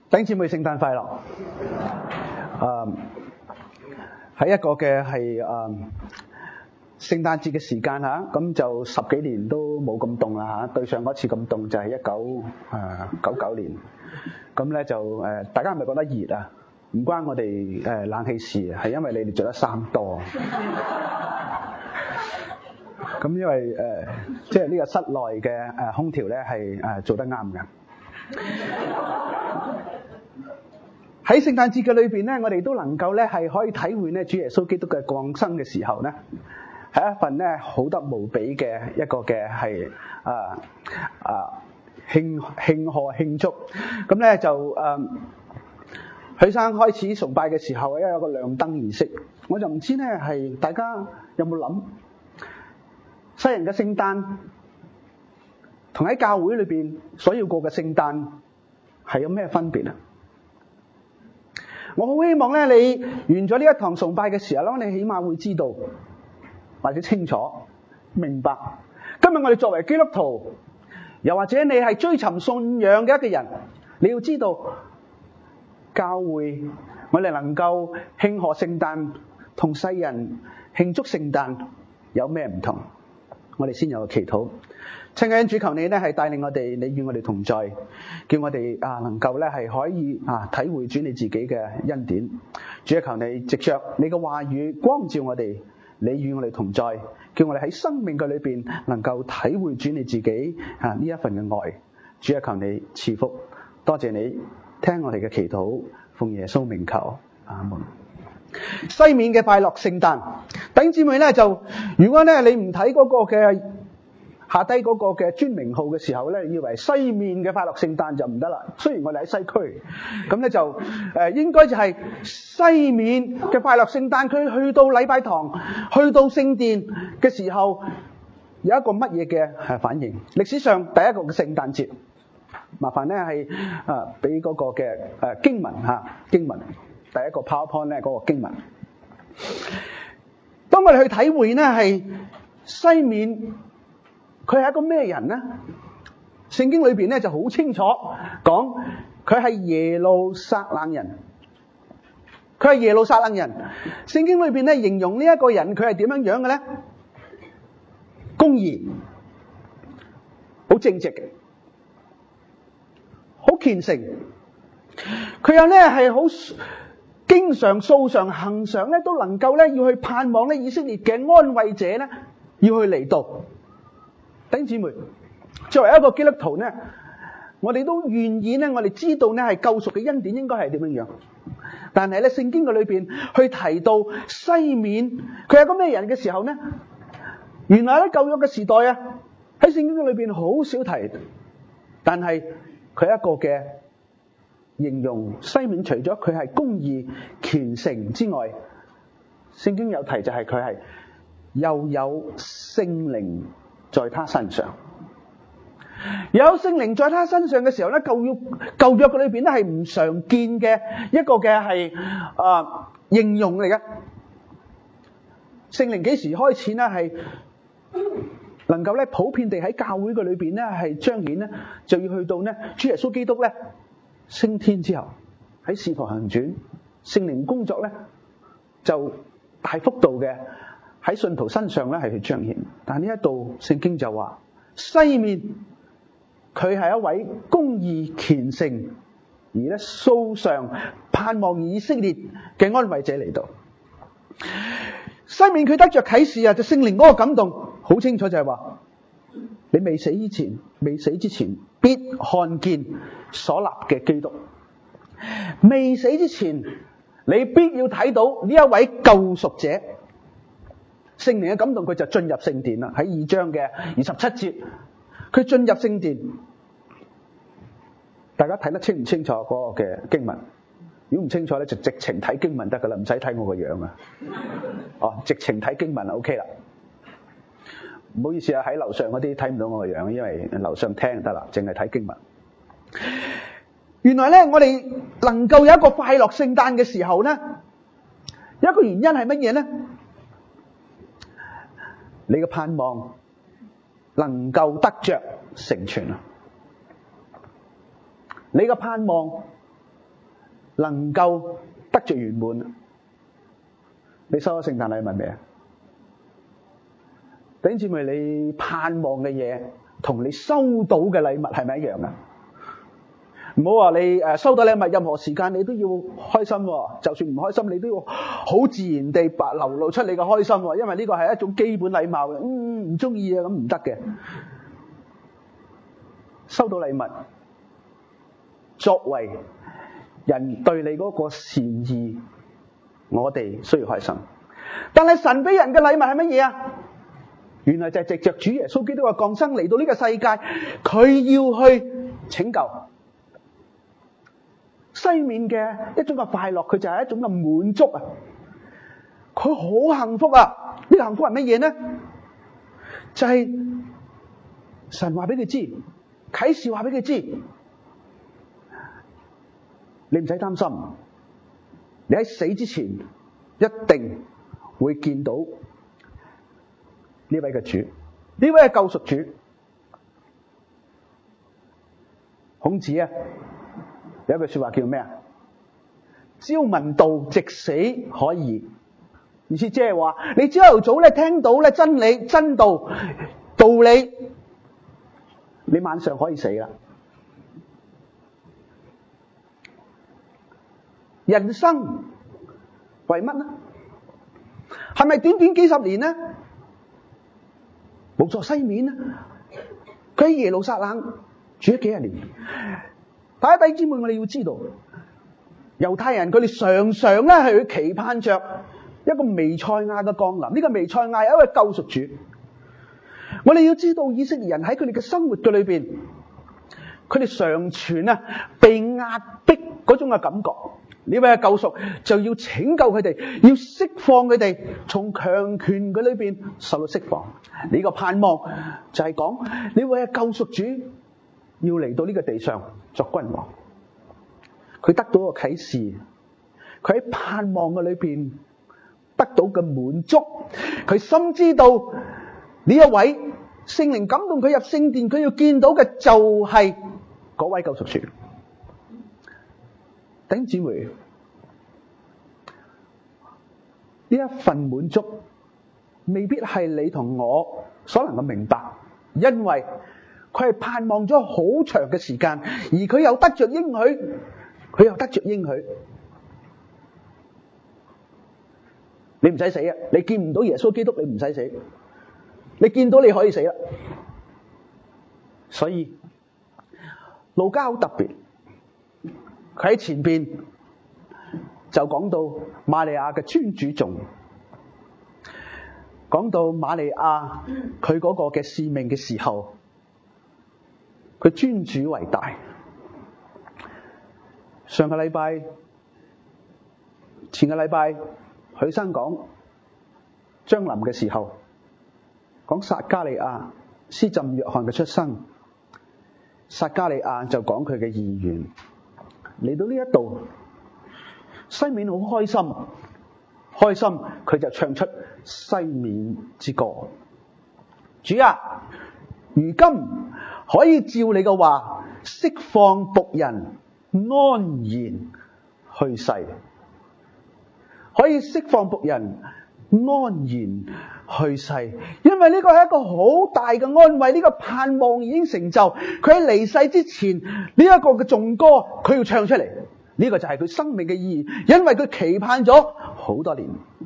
弟兄姊妹，聖誕快樂！喺一個嘅係聖誕節嘅時間嚇，咁就十幾年都冇咁凍啦嚇。對上嗰次咁凍就係1999年。咁咧就大家係咪覺得熱啊？唔關我哋冷氣事，係因為你哋着得衫多。咁因為即係呢個室內嘅空調咧係做得啱嘅。喺聖誕節嘅裏邊咧，我哋都能夠咧係可以體會咧主耶穌基督嘅降生嘅時候咧，係一份咧好得無比嘅一個嘅係慶賀慶祝。咁咧就許生開始崇拜嘅時候，因為有個亮燈儀式，我就唔知咧係大家有冇諗，西人嘅聖誕同喺教會裏邊所要過嘅聖誕係有咩分別啊？我好希望咧，你完咗呢一堂崇拜嘅時候咧，你起碼會知道或者清楚明白，今日我哋作為基督徒，又或者你係追尋信仰嘅一個人，你要知道教會我哋能夠慶賀聖誕同世人慶祝聖誕有咩唔同？我哋先有個祈禱。親愛的主，求你咧係帶領我哋，你與我哋同在，叫我哋能夠咧係可以體會主你自己嘅恩典。主啊，求你藉着你嘅話語光照我哋，你與我哋同在，叫我哋喺生命嘅裏邊能夠體會主你自己呢一份嘅愛。主啊，求你賜福，多謝你聽我哋嘅祈禱，奉耶穌名求，阿門。西面嘅快樂聖誕，弟兄姊妹咧就，如果咧你唔睇嗰個嘅下低嗰個嘅專名號嘅時候咧，以為西面嘅快樂聖誕就唔得啦。雖然我哋喺西區，咁咧就應該就係西面嘅快樂聖誕。佢去到禮拜堂，去到聖殿嘅時候，有一個乜嘢嘅反應？歷史上第一個嘅聖誕節，麻煩咧係俾嗰個嘅經文經文，第一個 PowerPoint 咧嗰個經文。當我哋去體會呢係西面。佢係一個咩人呢？聖經裏邊咧就好清楚講，佢係耶路撒冷人。佢係耶路撒冷人。聖經裏邊咧形容呢一個人，佢係點樣樣嘅咧？公義，好正直嘅，好虔誠。佢又咧係好經常、素常、恆常咧，都能夠咧要去盼望咧以色列嘅安慰者咧要去嚟到。弟兄姊妹，作為一個基督徒呢，我哋都願意呢，我哋知道呢係救贖嘅恩典應該係點樣樣。但係咧，聖經嘅裏邊去提到西面，佢係個咩人嘅時候呢？原來喺舊約嘅時代啊，喺聖經嘅裏邊好少提。但係佢一個嘅形容西面，除咗佢係公義虔誠之外，聖經有提就係佢係又有聖靈在他身上，有聖靈在他身上嘅時候咧，舊約嘅裏邊咧係唔常見嘅一個嘅係形容嚟嘅。聖靈幾時開始咧係能夠咧普遍地喺教會嘅裏邊咧係彰顯咧，就要去到咧主耶穌基督咧升天之後，喺使徒行傳聖靈工作咧就大幅度嘅喺信徒身上咧係去彰顯。但呢一度聖經就話西面佢係一位公義虔誠而咧素常盼望以色列嘅安慰者嚟到。西面佢得着啟示就聖靈嗰個感動好清楚，就係話你未死之前必看見所立嘅基督。未死之前你必要睇到呢一位救贖者。聖靈嘅感動，佢就進入聖殿啦。喺2章嘅27節，佢進入聖殿，大家睇得清唔清楚嗰個嘅經文？如果唔清楚咧，就直情睇經文得噶啦，唔使睇我個樣啊。直情睇經文就 OK 啦。唔好意思啊，喺樓上嗰啲睇唔到我個樣，因為樓上聽就得啦，淨係睇經文。原來咧，我哋能夠有一個快樂聖誕嘅時候咧，有一個原因係乜嘢咧？你嘅盼望能夠得着成全啊！你嘅盼望能夠得着圓滿。你收咗聖誕禮物未啊？弟兄姊妹，你盼望嘅嘢同你收到嘅禮物係咪一樣啊？唔好話你收到禮物，任何時間你都要開心喎，就算唔開心，你都要好自然地流露出你嘅開心喎，因為呢個係一種基本禮貌嘅。唔中意啊，咁唔得嘅。收到禮物，作為人對你嗰個善意，我哋需要開心。但係神俾人嘅禮物係乜嘢啊？原來就係藉着主耶穌基督嘅降生嚟到呢個世界，佢要去拯救西面嘅一種嘅快樂，佢就係一種嘅滿足啊！佢好幸福啊！呢個幸福係乜嘢呢？就係神話俾佢知，啟示話俾佢知，你唔使擔心，你喺死之前一定會見到呢位嘅主，呢位係救贖主。孔子啊，有一句說話叫咩啊？朝聞道，夕死可矣。意思即係話，你朝頭早咧聽到咧真理、真道、道理，你晚上可以死啦。人生為乜呢？係咪短短幾十年呢？冇錯，西面呢，佢喺耶路撒冷住咗幾十年。大家弟兄姊妹，我哋要知道，猶太人佢哋常常咧係去期盼着一個彌賽亞嘅降臨。呢個彌賽亞係一位救贖主。我哋要知道，以色列人喺佢哋嘅生活嘅裏邊，佢哋常存啊被壓迫嗰種嘅感覺。呢位嘅救贖就要拯救佢哋，要釋放佢哋從強權嘅裏邊受到釋放。呢個盼望就係講呢位嘅救贖主要嚟到呢個地上作君王。佢得到個啟示，佢喺盼望嘅裏邊得到嘅滿足，佢深知道呢一位聖靈感動佢入聖殿，佢要見到嘅就係嗰位救贖主。弟兄姊妹，呢一份滿足未必係你同我所能夠明白，因為佢係盼望咗好長嘅時間，而佢又得着應許，佢又得着應許。你唔使死啊！你見唔到耶穌基督，你唔使死。你見到你可以死啦。所以路加好特別，佢喺前邊就講到瑪利亞嘅尊主頌，講到瑪利亞佢嗰個嘅使命嘅時候，佢尊主為大。上個禮拜、前個禮拜，許生講將臨嘅時候，講撒加利亞施浸約翰嘅出生，撒加利亞就講佢嘅意願。嚟到呢一度，西面好開心，佢就唱出西面之歌。主啊，如今可以照你嘅話，釋放僕人安然去世，可以釋放僕人安然去世，因為呢個係一個好大嘅安慰，呢個盼望已經成就。佢喺離世之前，呢一個嘅頌歌佢要唱出嚟，呢個就係佢生命嘅意義，因為佢期盼咗好多年。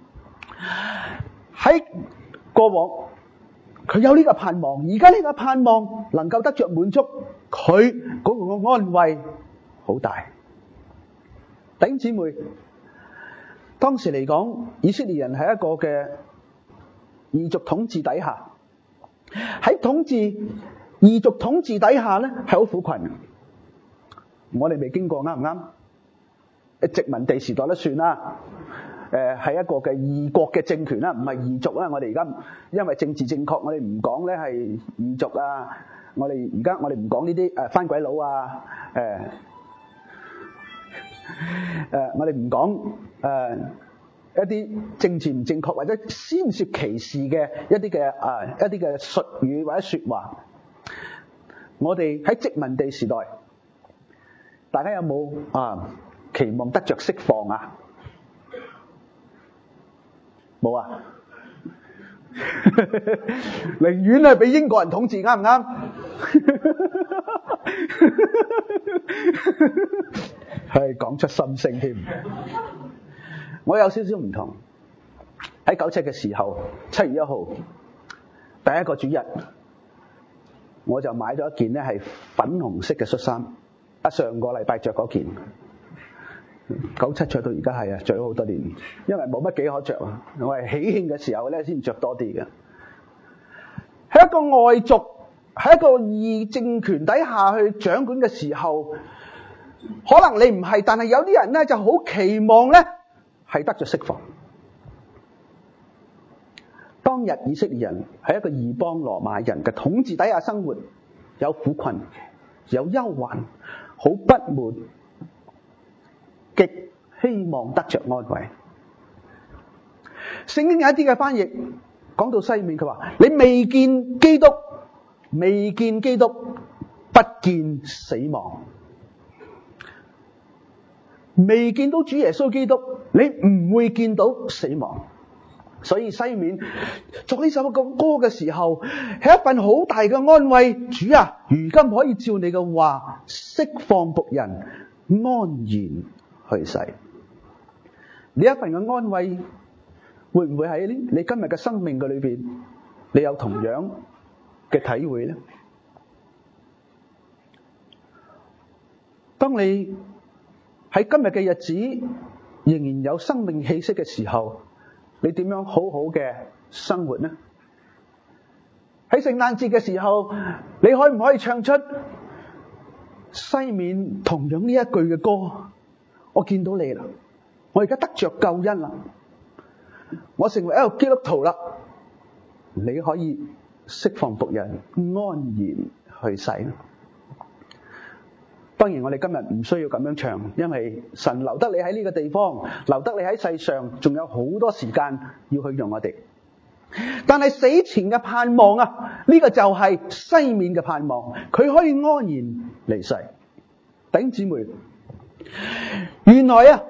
喺過往佢有呢個盼望，而家呢個盼望能夠得着滿足，佢嗰個安慰好大。弟兄姊妹，當時嚟講，以色列人係一個嘅異族統治底下，喺異族統治底下咧，係好苦困嘅。我哋未經過，啱唔啱？殖民地時代都算啦，係一個嘅異國嘅政權啦，唔係異族啦。我哋而家因為政治正確，我哋唔講咧係異族啊。我哋唔講呢啲番鬼佬啊，我哋唔講一啲政治唔正確或者先涉歧視嘅一啲嘅術語或者說話。我哋喺殖民地時代，大家有冇期望得着釋放啊？冇啊？寧願係俾英國人統治，啱唔啱？係講出心聲添。我有少少唔同。喺97嘅時候，7月1號第一個主日，我就買咗一件咧係粉紅色嘅恤衫。上個禮拜着嗰件，97着到而家係啊，着咗好多年，因為冇乜幾可着啊。我係喜慶嘅時候咧先着多啲嘅。喺一個外族，喺一個異政權底下去掌管嘅時候，可能你唔係，但係有啲人咧就好期望咧係得着釋放。當日以色列人喺一個異邦羅馬人嘅統治底下生活，有苦困，有憂患，好不滿，極希望得着安慰。聖經有一啲嘅翻譯講到西面，佢話你未見基督，未見基督，不見死亡。未見到主耶穌基督，你唔會見到死亡。所以西面作呢首歌嘅時候，係一份好大嘅安慰。主啊，如今可以照你嘅話釋放僕人安然去世。呢一份嘅安慰會唔會喺你今日嘅生命嘅裏邊，你有同樣嘅體會呢？當你喺今日嘅日子仍然有生命氣息嘅時候，你點樣好好嘅生活呢？喺聖誕節嘅時候，你可唔可以唱出西面同樣呢一句嘅歌？我見到你啦，我而家得着救恩啦，我成為一個基督徒啦。你可以釋放僕人安然去世。當然我哋今日唔需要咁樣唱，因為神留得你喺呢個地方，留得你喺世上，仲有好多時間要去用我哋。但係死前嘅盼望啊，呢個就係西面嘅盼望，佢可以安然離世。弟兄姊妹，原來啊，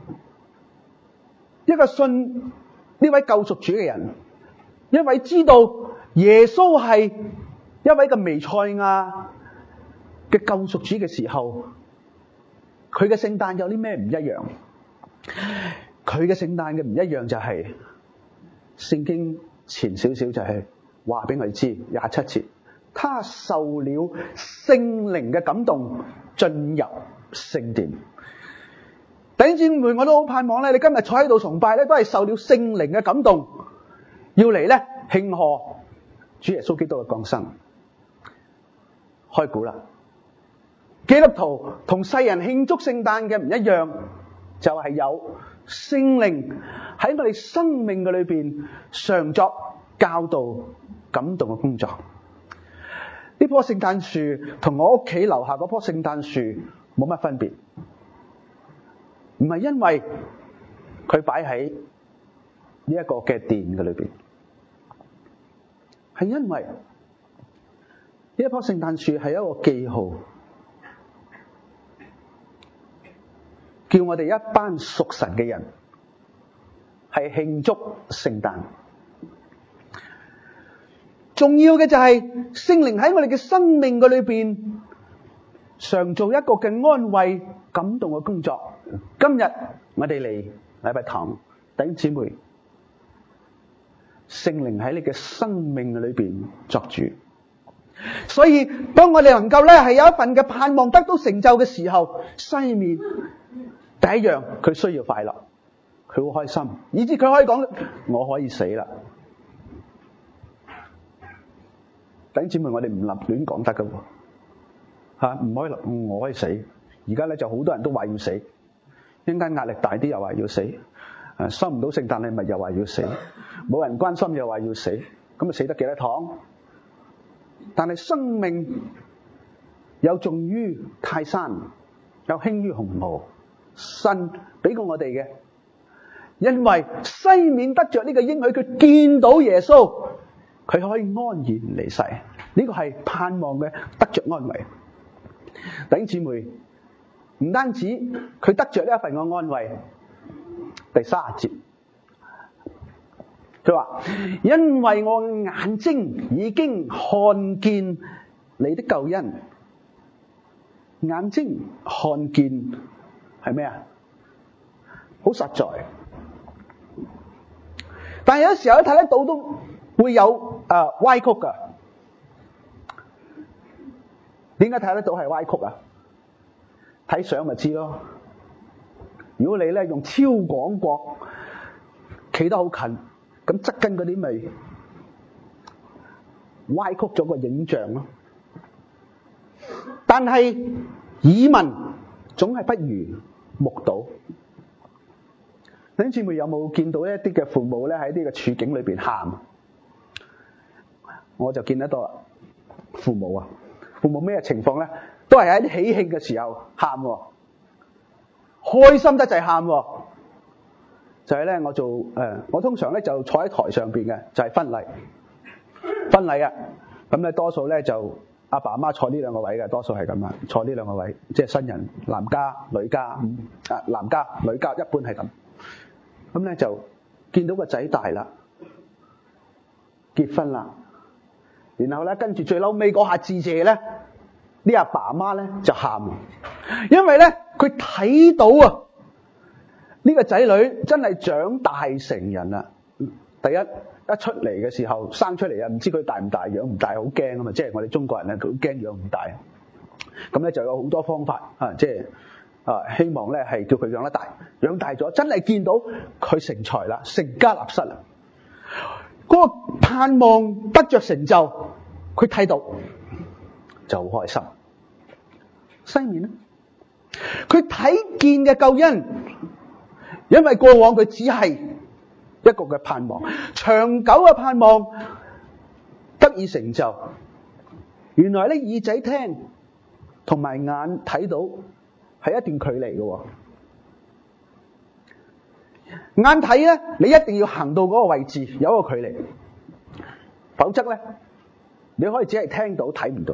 一個信呢位救贖主嘅人，一位知道耶穌係一位嘅彌賽亞嘅救贖主嘅時候，佢嘅聖誕有啲咩唔一樣？佢嘅聖誕嘅唔一樣就係聖經前少少就係話俾我哋知27節，他受了聖靈嘅感動進入聖殿。弟兄姊妹，我都好盼望咧，你今日坐喺度崇拜咧，都係受了聖靈嘅感動，要嚟咧慶賀主耶穌基督嘅降生。開估啦！基督徒同世人慶祝聖誕嘅唔一樣，就係有聖靈喺我哋生命嘅裏邊常作教導感動嘅工作。呢棵聖誕樹同我屋企樓下嗰棵聖誕樹冇乜分別，唔係因為佢擺喺呢一個嘅殿嘅裏邊，係因為呢一棵聖誕樹係一個記號，叫我哋一班屬神嘅人係慶祝聖誕。重要嘅就係聖靈喺我哋嘅生命嘅裏邊常做一個嘅安慰感動嘅工作。今日我哋嚟禮拜堂，弟兄姊妹，聖靈喺你嘅生命嘅裏邊作主。所以當我哋能夠咧係有一份嘅盼望得到成就嘅時候，西面第一樣佢需要快樂，佢好開心，以至佢可以講我可以死啦。弟兄姊妹，我哋唔立亂講得㗎喎，唔可以我可以死。而家咧就好多人都話要死，一陣間壓力大啲又話要死，收唔到聖誕禮物又話要死，冇人關心又話要死，咁啊死得幾多堂？但係生命有重於泰山，有輕於鴻毛，神俾過我哋嘅，因為西面得着呢個應許，佢見到耶穌，佢可以安然離世，呢個係盼望嘅得着安慰。弟兄姊妹， 唔單止佢得着呢一份嘅安慰，第30節佢話：因為我眼睛已經看見你的救恩。眼睛看見係咩啊？好實在。但係有時候睇得到都會有歪曲噶。點解睇得到係歪曲啊？睇相咪知咯。如果你咧用超廣角企得好近，咁側跟嗰啲咪歪曲咗個影像咯。但係耳聞總係不如目睹。弟兄姊妹有冇見到一啲嘅父母咧喺呢個處境裏邊喊？我就見得多啦。父母啊，父母咩情況咧？都係喺啲喜慶嘅時候喊，開心得滯喊。就係咧，我通常咧就坐喺台上邊嘅，就係婚禮啊。咁咧多數咧就阿爸阿媽坐呢兩個位嘅，多數係咁啊，坐呢兩個位，即係新人男家女家，男家女家一般係咁。咁咧就見到個仔大啦，結婚啦，然後咧跟住最嬲尾嗰下致謝咧，啲阿爸阿媽咧就喊，因為咧佢睇到啊呢個仔女真係長大成人啦。第一出嚟嘅時候生出嚟啊，唔知佢大唔大，養唔大，好驚啊嘛！即係我哋中國人咧，佢好驚養唔大，咁咧就有好多方法啊，即係希望咧係叫佢養得大，養大咗真係見到佢成才啦，成家立室啦，嗰個盼望得着成就，佢睇到就好開心。西面咧，佢睇見嘅救恩，因為過往佢只係一個嘅盼望，長久嘅盼望得以成就。原來咧耳仔聽同埋眼睇到係一段距離嘅。眼睇咧，你一定要行到嗰個位置，有一個距離，否則咧你可以只係聽到睇唔到。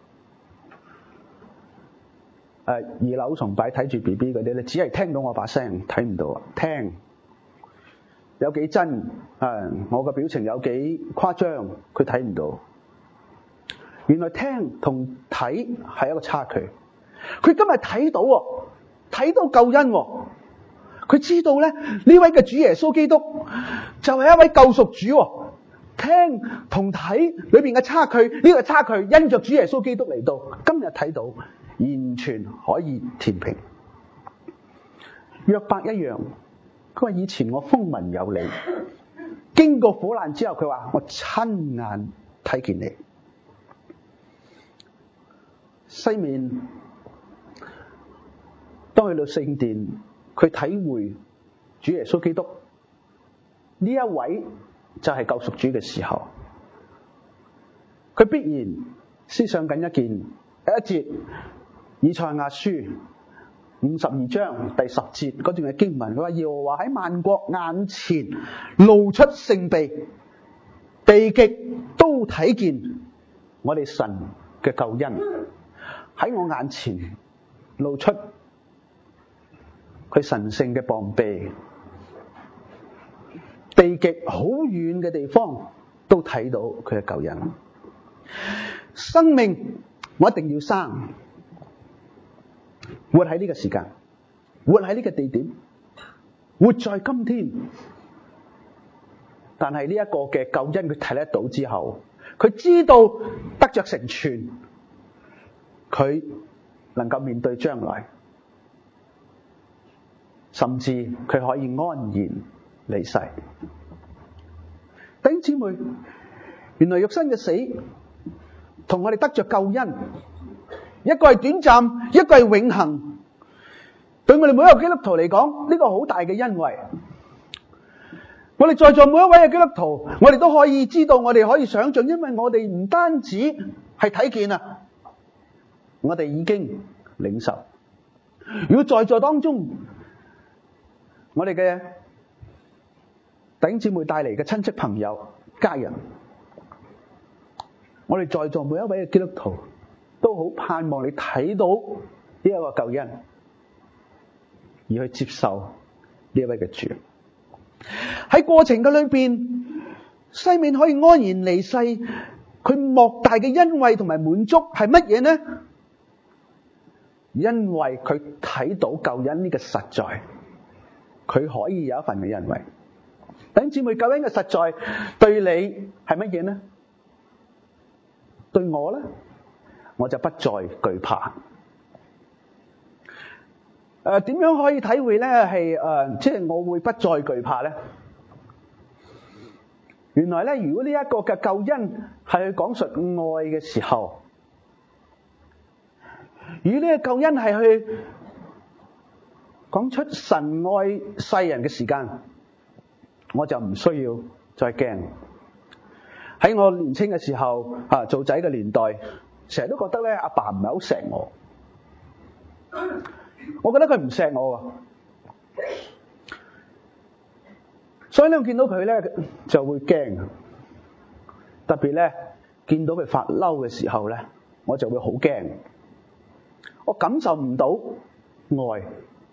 二樓崇拜睇住 BB 嗰啲咧，只係聽到我把聲，睇唔到啊。聽有幾真我個表情有幾誇張，佢睇唔到。原來聽同睇係一個差距。佢今日睇到睇到救恩，佢知道咧呢位嘅主耶穌基督就係一位救贖主。聽同睇裏邊嘅差距，呢個差距因着主耶穌基督嚟到，今日睇到完全可以填平。約伯一樣，佢話以前我風聞有你，經過苦難之後，佢話我親眼睇見你。西面當去到聖殿，佢體會主耶穌基督呢一位就係救贖主嘅時候，佢必然思想緊一節以賽亞書52章第10節嗰段嘅經文，佢話耶和華喺萬國眼前露出聖臂，地極都睇見我哋神嘅救恩喺我眼前露出佢神聖嘅膀臂，地極好遠嘅地方都睇到佢嘅救恩。生命我一定要生，活喺呢個時間，活喺呢個地點，活在今天。但係呢一個嘅救恩佢睇得到之後，佢知道得着成全，佢能夠面對將來，甚至佢可以安然離世。弟兄姊妹，原來肉身嘅死同我哋得着救恩，一個係短暫，一個係永恆。對我哋每一個基督徒嚟講，呢個好大嘅恩惠。我哋在座每一位嘅基督徒，我哋都可以知道，我哋可以想象，因為我哋唔單止係睇見啊，我哋已經領受。如果在座當中，我哋嘅弟兄姊妹帶嚟嘅親戚朋友家人，我哋在座每一位嘅基督徒都好盼望你睇到呢一個救恩， 而去接受呢一位嘅主。喺過程嘅裏邊，西面可以安然離世，佢莫大嘅欣慰同埋滿足係乜嘢呢？因為佢睇到救恩呢個實在，佢可以有一份嘅欣慰。弟兄姊妹，救恩嘅實在對你係乜嘢呢？對我呢，我就不再懼怕。點樣可以體會呢？即係我會不再懼怕呢？原來呢，如果呢一個嘅救恩係去講述愛嘅時候，如果呢個救恩係去講出神愛世人嘅時間，我就唔需要再驚。喺我年青嘅時候，做仔嘅年代，成日都覺得咧，阿爸唔係好錫我。我覺得佢唔錫我，所以咧，我見到佢咧就會驚。特別咧，見到佢發嬲嘅時候咧，我就會好驚。我感受唔到愛。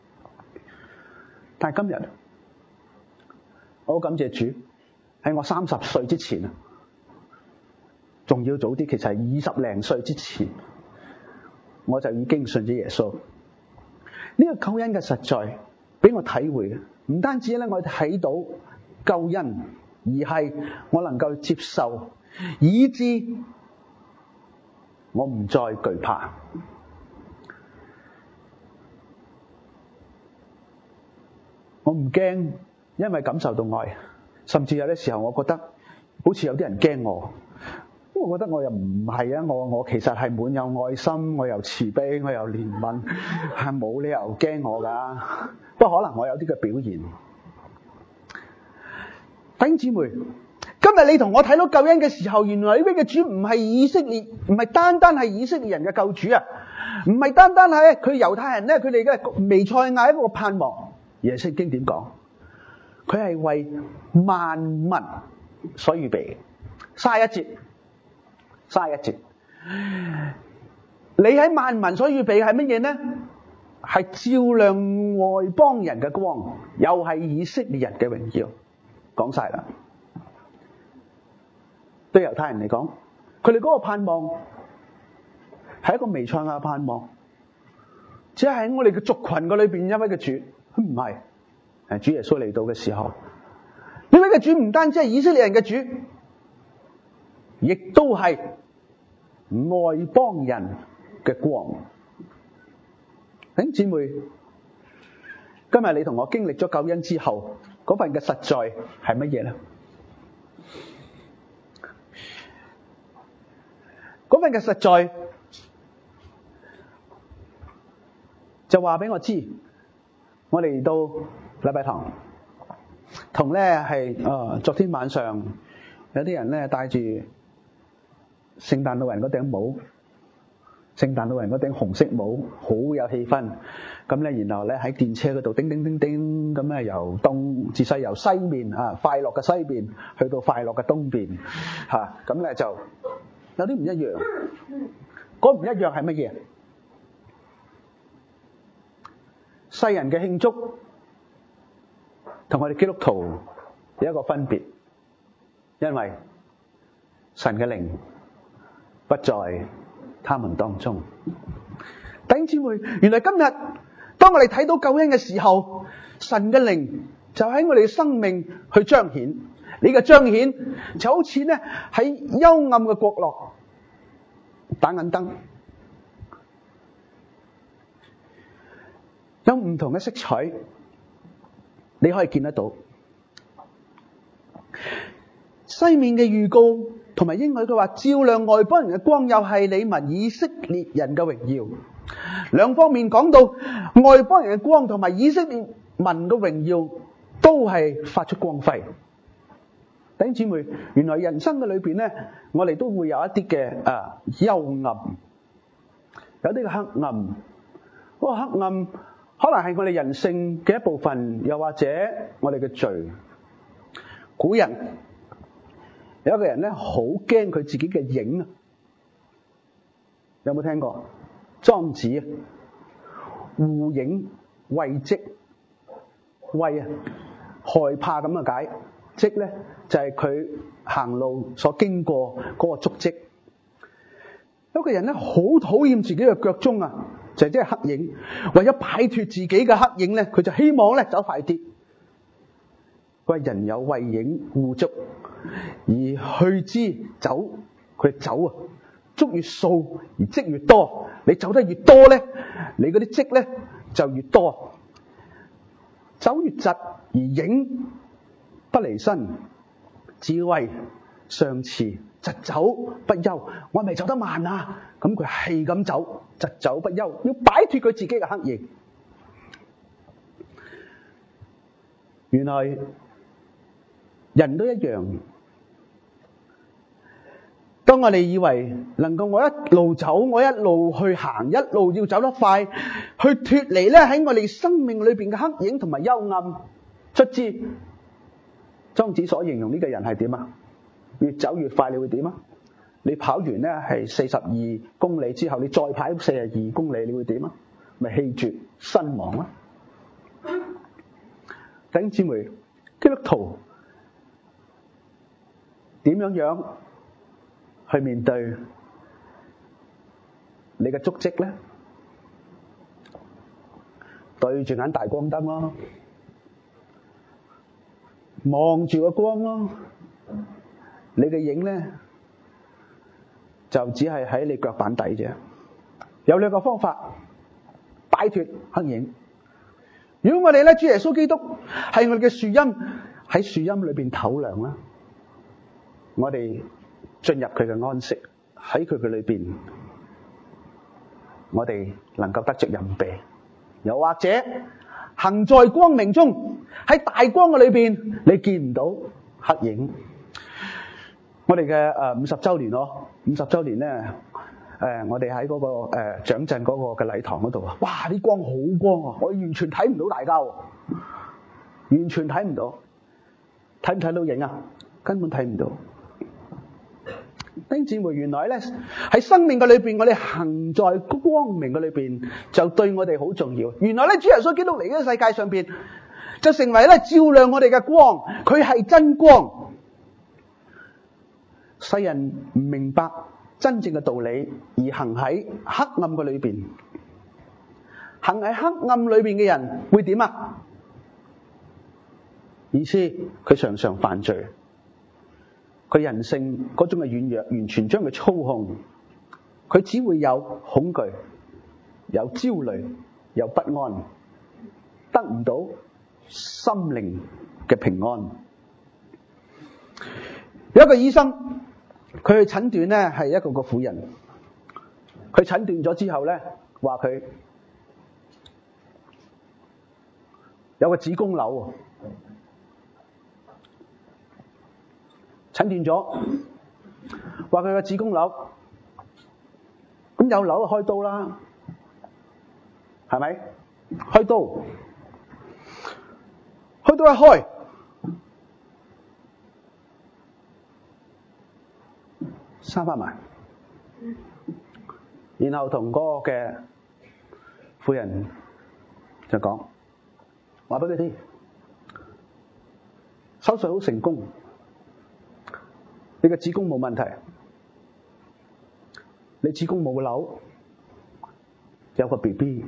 但係今日，我好感謝主，喺我30歲之前啊，仲要早啲，其實係20零歲之前，我就已經信咗耶穌。呢個救恩嘅實在俾我體會嘅，唔單止咧我睇到救恩，而係我能夠接受，以致我唔再懼怕。我唔驚，因為感受到愛。甚至有啲時候我覺得好似有啲人驚我，我覺得我又唔係啊，我其實係滿有愛心，我又慈悲，我又憐憫，係冇理由驚我噶。不過可能我有啲嘅表現。弟兄姊妹，今日你同我睇到救恩嘅時候，原來呢位嘅主唔係以色列，唔係單單係以色列人嘅救主啊，唔係單單係佢猶太人咧，佢哋嘅彌賽亞一個盼望。而係聖經點講？佢係為萬民所預備。31節，你喺萬民所預備係乜嘢呢？係照亮外邦人嘅光，又係以色列人嘅榮耀。講晒啦。對猶太人嚟講，佢哋嗰個盼望係一個彌賽亞嘅盼望，只係喺我哋嘅族群嘅裏邊一位嘅主。唔係，主耶穌嚟到嘅時候，呢位嘅主唔單止係以色列人嘅主，亦都係外邦人嘅光。弟兄姊妹，今日你同我經歷咗救恩之後，嗰份嘅實在係乜嘢呢？嗰份嘅實在就話俾我知。我哋到禮拜堂，同咧係昨天晚上有啲人咧戴住聖誕老人嗰頂帽，聖誕老人嗰頂紅色帽，好有氣氛。咁咧，然後咧喺電車嗰度叮叮叮叮咁咧，由東至西，由西面快樂嘅西邊去到快樂嘅東邊咁咧就有啲唔一樣。嗰唔一樣係乜嘢？世人嘅慶祝同我哋基督徒有一個分別，因為神嘅靈不在他們當中。弟兄姊妹，原來今日當我哋睇到救恩嘅時候，神嘅靈就喺我哋嘅生命去彰顯。呢個彰顯就好似咧喺幽暗嘅角落打緊燈，有唔同嘅色彩，你可以見得到。西面嘅預告同埋應許佢話，照亮外邦人嘅光，又係你民以色列人嘅榮耀。兩方面講到外邦人嘅光同埋以色列民嘅榮耀，都係發出光輝。弟兄姊妹，原來人生嘅裏邊咧，我哋都會有一啲嘅幽暗，有啲嘅黑暗。嗰個黑暗可能係我哋人性嘅一部分，又或者我哋嘅罪。古人有一個人咧，好驚佢自己嘅影啊！有冇聽過？莊子啊，戶影遺跡畏啊，害怕咁嘅解。跡咧就係佢行路所經過嗰個足跡。有個人咧好討厭自己嘅腳蹤啊，就係即係黑影。為咗擺脫自己嘅黑影咧，佢就希望咧走快啲。佢話人有畏影護足，而去之走，佢走啊，足越數而跡越多。你走得越多咧，你嗰啲跡咧就越多。走越疾而影不離身，智慧尚遲，疾走不休。我係咪走得慢啊？咁佢係咁走，疾走不休，要擺脫佢自己嘅黑影。原來人都一樣。當我哋以為能夠我一路走，我一路去行，一路要走得快，去脫離咧喺我哋生命裏邊嘅黑影同埋幽暗，卒之莊子所形容呢個人係點啊？越走越快，你會點啊？你跑完咧係42公里之後，你再跑42公里，你會點啊？咪氣絕身亡啦！弟兄姊妹，基督徒點樣去面對你嘅足跡咧？對住眼大光燈咯，望住個光咯。你嘅影咧就只係喺你腳板底啫。有兩個方法擺脫黑影。如果我哋咧主耶穌基督係我哋嘅樹蔭，喺樹蔭裏邊透涼啦，我哋進入佢嘅安息，喺佢嘅裏邊，我哋能夠得着蔭庇。又或者行在光明中，喺大光嘅裏邊，你見唔到黑影。我哋嘅50週年咯，50週年咧，我哋喺嗰個長鎮嗰個嘅禮堂嗰度啊，哇！啲光好光啊，我完全睇唔到大家喎，完全睇唔到。睇唔睇到影啊？根本睇唔到。弟兄姊妹，原來咧喺生命嘅裏邊，我哋行在光明嘅裏邊，就對我哋好重要。原來咧，主耶穌基督嚟呢個世界上邊，就成為咧照亮我哋嘅光，佢係真光。世人唔明白真正嘅道理，而行喺黑暗嘅裏邊。行喺黑暗裏邊嘅人會點啊？意思佢常常犯罪，佢人性嗰種嘅軟弱完全將佢操控，佢只會有恐懼、有焦慮、有不安，得唔到心靈嘅平安。有一個醫生，佢去診斷咧係一個婦人，佢診斷咗之後咧話佢有個子宮瘤，診斷咗話佢個子宮瘤，咁有瘤就開刀啦，係咪？開刀一開，生翻埋，然後同嗰個嘅婦人就講，話俾佢聽，手術好成功，你嘅子宮冇問題，你子宮冇瘤，有個 BB。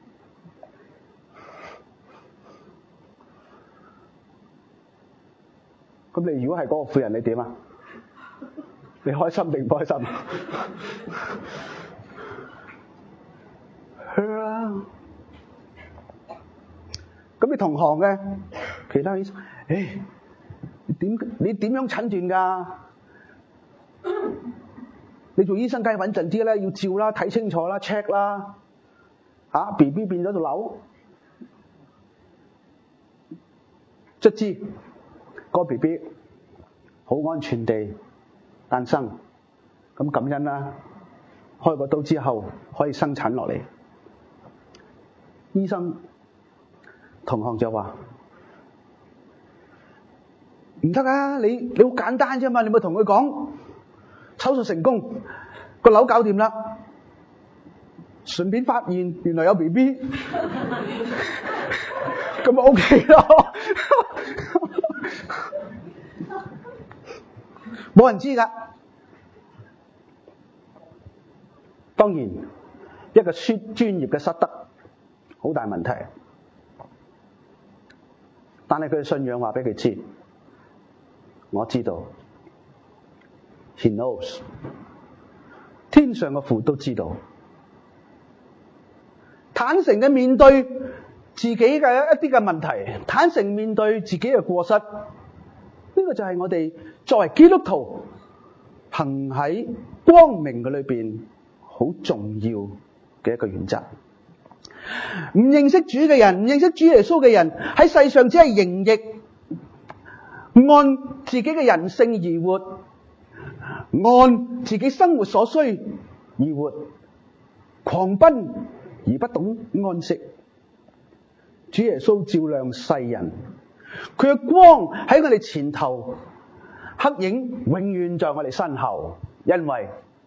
咁你如果係嗰個婦人，你點啊？你開心定唔開心？係啊。咁你同行嘅其他醫生，你點樣診斷㗎？你做醫生梗係穩陣啲啦，要照啦，睇清楚啦 ，check 啦。BB 變咗條瘤，卒之個 BB 好安全地誕生，咁感恩啦。開個刀之後可以生產落嚟。醫生同行就話唔得啊！你好簡單啫嘛，你咪同佢講手術成功，個瘤搞掂啦，順便發現原來有 BB。 咁咪 OK 咯。冇人知噶。當然，一個專業嘅失德，好大問題。但係佢嘅信仰話俾佢知，我知道 ，He knows， 天上嘅父都知道。坦誠嘅面對自己嘅一啲嘅問題，坦誠面對自己嘅過失，呢個就係我哋作為基督徒行喺光明嘅裏邊好重要嘅一個原則。唔認識主嘅人，唔認識主耶穌嘅人，喺世上只係營役，按自己嘅人性而活，按自己生活所需而活，狂奔而不懂安息。主耶穌照亮世人，佢嘅光喺我哋前頭，黑影永遠在我哋身後，因為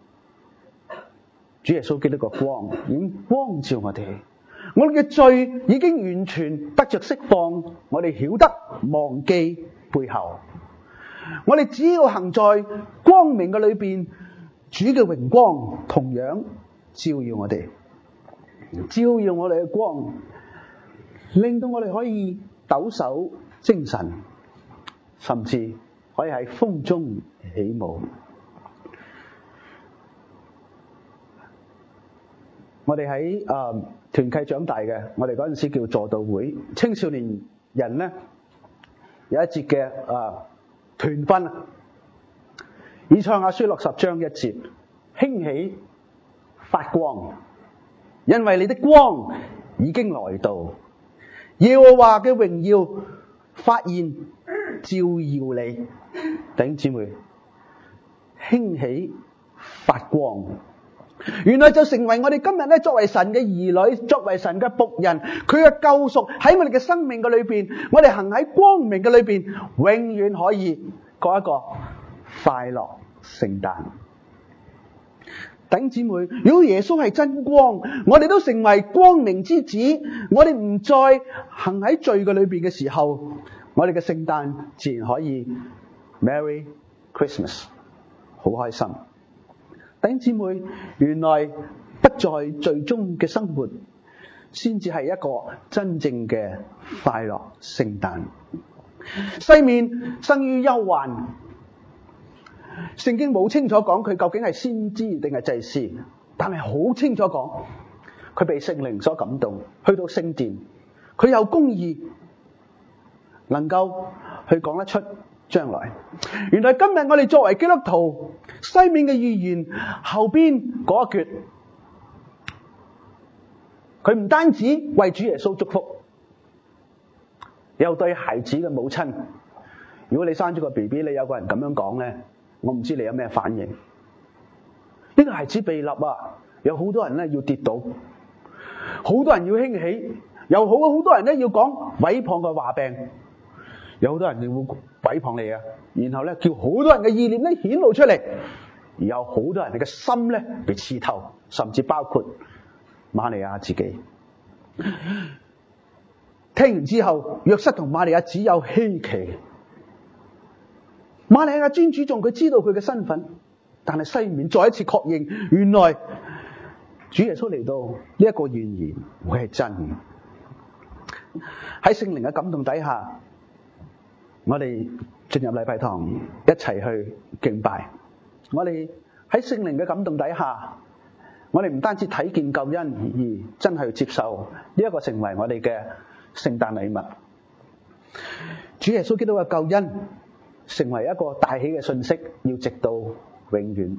主耶穌基督嘅光已經光照我哋。我哋嘅罪已經完全得着釋放，我哋曉得忘記背後，我哋只要行在光明嘅裏邊，主嘅榮光同樣照耀我哋，照耀我哋嘅光，令到我哋可以抖擻精神，甚至可以喺風中起舞。我哋喺團契長大嘅，我哋嗰陣時叫助道會，青少年人咧有一節嘅團訓，以賽亞書60章1節，興起發光，因為你的光已經來到，耶和華嘅榮耀發現照耀你。弟兄姊妹，興起發光，原來就成為我哋今日咧作為神嘅兒女，作為神嘅僕人，佢嘅救贖喺我哋嘅生命嘅裏邊，我哋行喺光明嘅裏邊，永遠可以過一個快樂聖誕。弟兄姊妹，如果耶穌係真光，我哋都成為光明之子，我哋唔再行喺罪嘅裏邊嘅時候，我哋嘅聖誕自然可以 Merry Christmas， 好開心。弟兄姊妹，原來不在罪中嘅生活，先至係一個真正嘅快樂聖誕。西面生於憂患，聖經冇清楚講佢究竟係先知定係祭司，但係好清楚講佢被聖靈所感動，去到聖殿，佢有公義，能夠去講得出將來。原來今日我哋作為基督徒，西面嘅預言後邊嗰一橛，佢唔單止為主耶穌祝福，又對孩子嘅母親。如果你生咗個 BB， 你有個人咁樣講咧，我唔知你有咩反應。呢個孩子被立啊，有好多人咧要跌倒，好多人要興起，有好多人咧要講毀謗嘅話病，有好多人會毀謗你啊，然後咧叫好多人嘅意念咧顯露出嚟，而有好多人嘅心咧被刺透，甚至包括瑪利亞自己。聽完之後，約瑟同瑪利亞只有稀奇。瑪利亞尊主重，佢知道佢嘅身份，但係西面再一次確認，原來主耶穌嚟到呢一個預言會係真嘅。喺聖靈嘅感動底下，我哋進入禮拜堂一齊去敬拜。我哋喺聖靈嘅感動底下，我哋唔單止睇見救恩，而真係接受呢一個成為我哋嘅聖誕禮物。主耶穌基督嘅救恩成為一個大喜嘅信息，要直到永遠。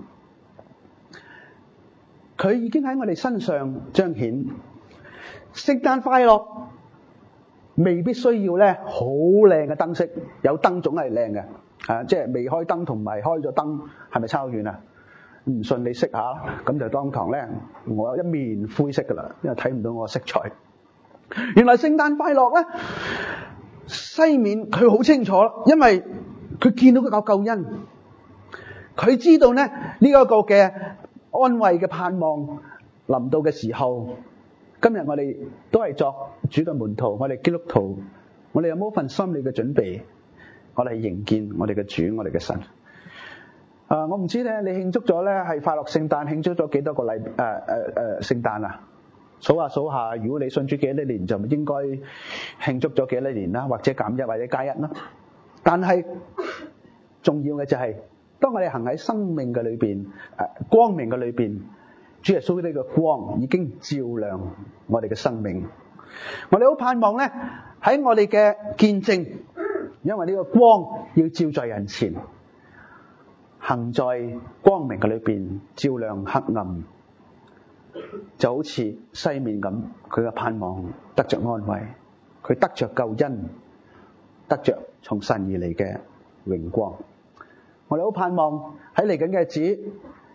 佢已經喺我哋身上彰顯。聖誕快樂未必需要咧好靚嘅燈飾，有燈總係靚嘅，即係未開燈同埋開咗燈係咪差好遠啊？唔信你識下，咁就當堂咧我有一面灰色噶啦，因為睇唔到我色彩。原來聖誕快樂咧，西面佢好清楚，因為佢見到佢個救恩，佢知道咧呢一個嘅安慰嘅盼望臨到嘅時候， 今日我哋都係作主嘅門徒，我哋基督徒，我哋有冇份心理嘅準備？我哋迎見我哋嘅主，我哋嘅神。我唔知咧，你慶祝咗咧係快樂聖誕，慶祝咗幾多個聖誕啊？數下，如果你信主幾多年，就應該慶祝咗幾多年啦，或者減一或者加一啦。但係重要嘅就係，當我哋行喺生命嘅裏邊，光明嘅裏邊，主耶穌呢個光已經照亮我哋嘅生命。我哋好盼望咧喺我哋嘅見證，因為呢個光要照在人前，行在光明嘅裏邊，照亮黑暗，就好似西面咁，佢嘅盼望得着安慰，佢得着救恩，得着從神而嚟嘅榮光。我哋好盼望喺嚟緊嘅日子，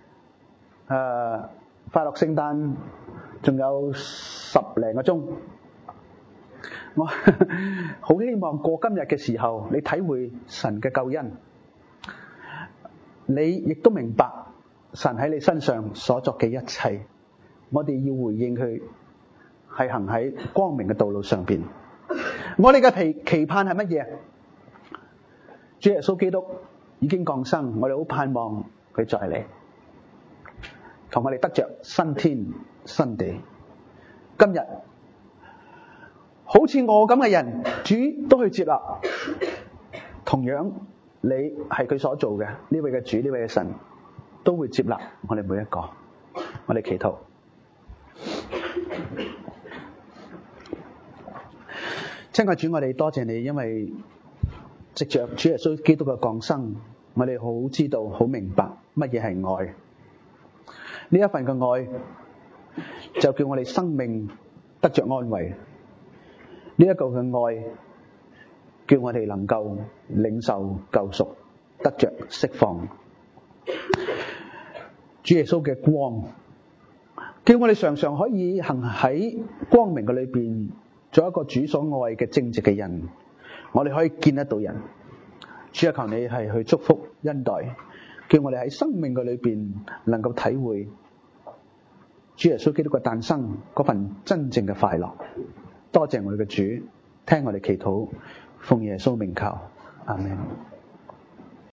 快樂聖誕仲有10零個鐘，我好希望過今日嘅時候，你體會神嘅救恩，你亦都明白神喺你身上所作嘅一切。我哋要回應佢，係行喺光明嘅道路上邊。我哋嘅期盼係乜嘢？主耶穌基督已經降生，我哋好盼望佢再嚟，同我哋得着新天新地。今日好似我咁嘅人，主都去接納。同樣你係佢所做嘅，呢位嘅主，呢位嘅神都會接納我哋每一個。我哋祈禱。親愛主，我哋多謝你，因為藉着主耶穌基督嘅降生，我哋好知道、好明白乜嘢係愛。呢一份嘅愛就叫我哋生命得着安慰。呢一個嘅愛叫我哋能夠領受救贖，得着釋放。主耶穌嘅光叫我哋常常可以行喺光明嘅裏邊，做一個主所愛嘅正直嘅人。我哋可以見得到人。主啊，求你係去祝福恩待，叫我哋喺生命嘅裏邊能夠體會主耶穌基督嘅誕生嗰份真正嘅快樂。多謝我哋嘅主，聽我哋祈禱，奉耶穌名求，阿們。